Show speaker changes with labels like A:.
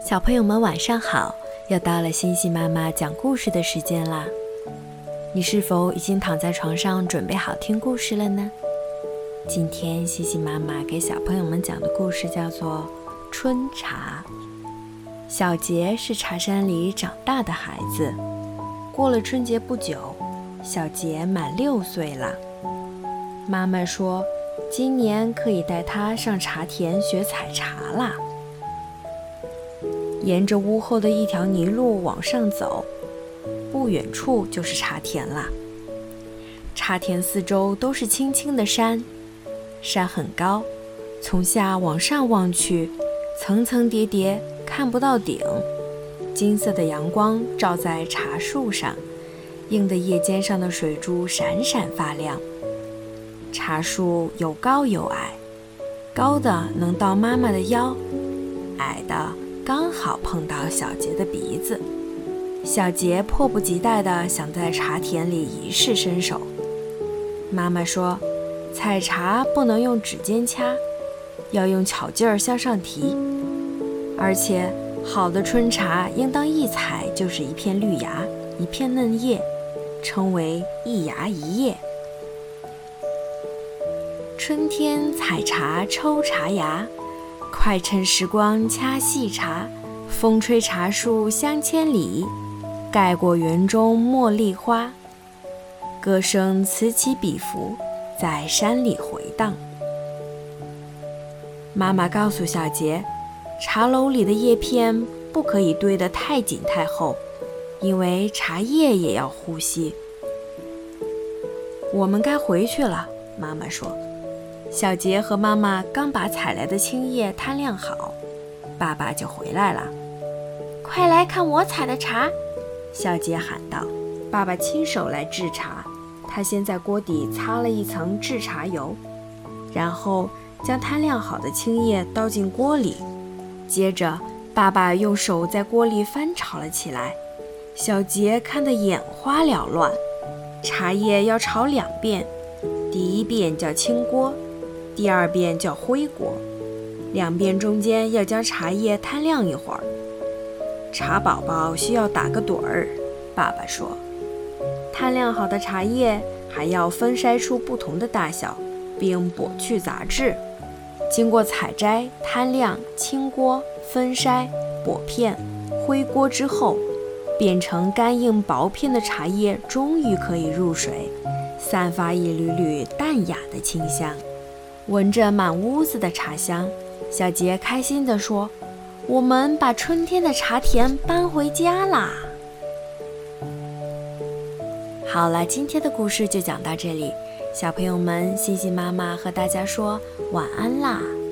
A: 小朋友们晚上好，又到了星星妈妈讲故事的时间啦。你是否已经躺在床上准备好听故事了呢？今天星星妈妈给小朋友们讲的故事叫做春茶。小杰是茶山里长大的孩子，过了春节不久，小杰满6岁了。妈妈说今年可以带他上茶田学采茶啦。沿着屋后的一条泥路往上走，不远处就是茶田啦。茶田四周都是青青的山，山很高，从下往上望去，层层叠叠，看不到顶。金色的阳光照在茶树上，映得叶尖上的水珠闪闪发亮。茶树有高有矮，高的能到妈妈的腰，矮的刚好碰到小杰的鼻子。小杰迫不及待地想在茶田里一试身手。妈妈说，采茶不能用指尖掐，要用巧劲儿向上提，而且好的春茶应当一采就是一片绿芽，一片嫩叶，称为一芽一叶。春天采茶抽茶芽，快趁时光掐细茶，风吹茶树香千里，盖过园中茉莉花。歌声此起彼伏，在山里回荡。妈妈告诉小杰，茶篓里的叶片不可以堆得太紧太厚，因为茶叶也要呼吸。我们该回去了，妈妈说。小杰和妈妈刚把采来的青叶摊晾好，爸爸就回来了。快来看我采的茶，小杰喊道。爸爸亲手来制茶，他先在锅底擦了一层制茶油，然后将摊晾好的青叶倒进锅里，接着爸爸用手在锅里翻炒了起来。小杰看得眼花缭乱。茶叶要炒2遍，第一遍叫清锅，第2遍叫灰锅，2遍中间要将茶叶摊晾一会儿。茶宝宝需要打个盹儿，爸爸说。摊晾好的茶叶还要分筛出不同的大小，并剥去杂质。经过采摘、摊晾、清锅、分筛、剥片、灰锅之后，变成干硬薄片的茶叶终于可以入水，散发一缕缕淡雅的清香。闻着满屋子的茶香，小杰开心地说，我们把春天的茶田搬回家啦。好了，今天的故事就讲到这里，小朋友们，星星妈妈和大家说晚安啦。